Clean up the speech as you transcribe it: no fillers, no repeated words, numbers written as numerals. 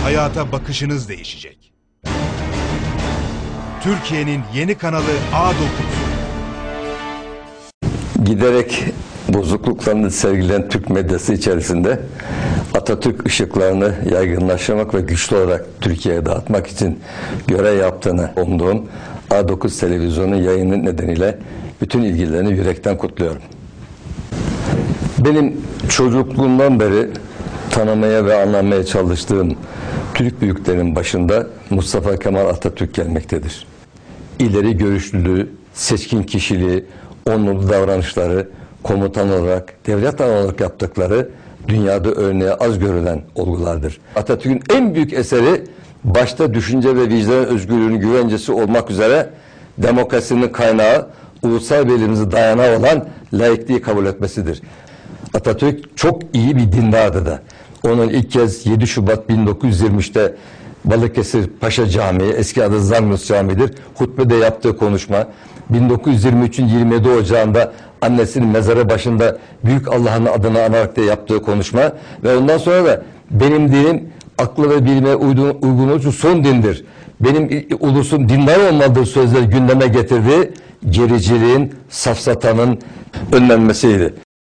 hayata bakışınız değişecek. Türkiye'nin yeni kanalı A9. Giderek bozukluklarını sergileyen Türk medyası içerisinde Atatürk ışıklarını yaygınlaştırmak ve güçlü olarak Türkiye'ye dağıtmak için görev yaptığını umduğum A9 televizyonu yayını nedeniyle bütün ilgilerini yürekten kutluyorum. Benim çocukluğumdan beri tanımaya ve anlamaya çalıştığım Türk büyüklerin başında Mustafa Kemal Atatürk gelmektedir. İleri görüşlülüğü, seçkin kişiliği, onurlu davranışları, komutan olarak, devlet olarak yaptıkları dünyada örneği az görülen olgulardır. Atatürk'ün en büyük eseri başta düşünce ve vicdan özgürlüğünün güvencesi olmak üzere demokrasinin kaynağı, ulusal birliğimizi dayanağı olan laikliği kabul etmesidir. Atatürk çok iyi bir dindardı da. Onun ilk kez 7 Şubat 1923'te Balıkesir Paşa Camii, eski adı Zagros Camii'dir, hutbede yaptığı konuşma, 1923'ün 27 Ocağı'nda annesinin mezarı başında Büyük Allah'ın adını anarak da yaptığı konuşma ve ondan sonra da benim dinim aklı ve bilime uygun olduğu son dindir. Benim ulusum dindar olmalıdır sözleri gündeme getirdiği gericiliğin, safsatanın önlenmesiydi.